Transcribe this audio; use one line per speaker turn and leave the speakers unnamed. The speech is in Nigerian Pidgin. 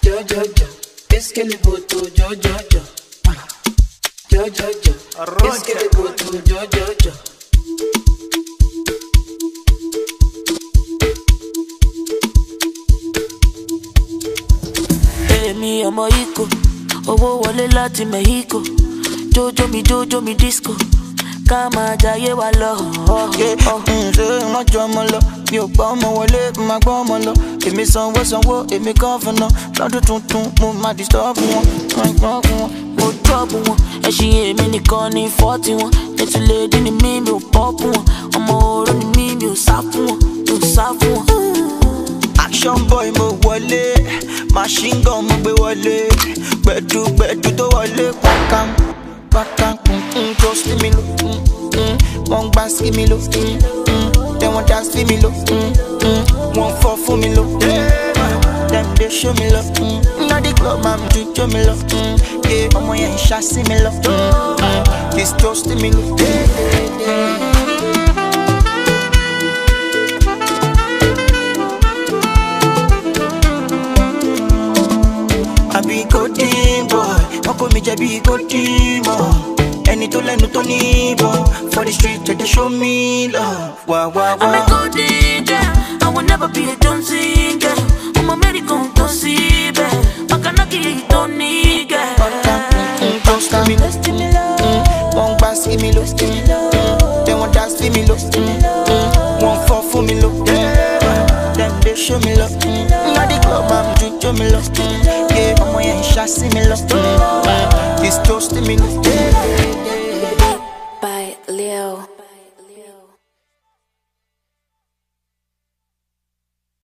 Jojo, es que le voto Jojo. Jojo, es que le voto Jojo.
Èmi ọmọ Ìkó, owó wọlé láti Mexico. Jojo mi disco, ká máa jayé wa lọ.
Ṣé wọ́n jọ ọmọ lọ? Mi ò gbọ́ ọmọ wọlé, máa gbọ́ ọmọ lọ. Èmi sanwó, èmi gọ́fúnà. Lọ́dún tuntun, mo máa disturb wọn.
Mo drop wọn, ẹṣin èmi nìkan ní 40 wọn. Ètò lèdí ni mí, mi ò pọ́pù wọn. Ọmọ oró ni mí, mi ò sá fún wọn,
Action boy mo wọlé, machine gun mo gbé wọlé. Gbẹ̀du tó wọlé, pàkàm, tó sí mi lò. Wọ́n gbá sí mi lò, then wọ́n dá sí mi lò. Wọ́n fọ́ fún mi lò. Dem dey show me love, inna the club man jujo me love, ọmọ yẹn ṣá sí mi lọ, this toast mi lọ. Àbí golden boy, wọ́n kó mi jẹ bí golden boy. Ẹni tó lẹ́nu tó ní bọ̀, for the street they show me love. Wah.
I'm a golden girl, I will never be a Jonesy girl. I'm American to see bad, Makanaki don't need girl.
Toast mi lọ, wọ́n gbá sí mi lọ, then wọ́n dá sí mi lọ, wọ́n fọ́ fún mi lọ. Dem dey show me love, inna the club man jujo me lọ, ọmọ yẹn ṣá sí mi lọ, this toast mi lọ.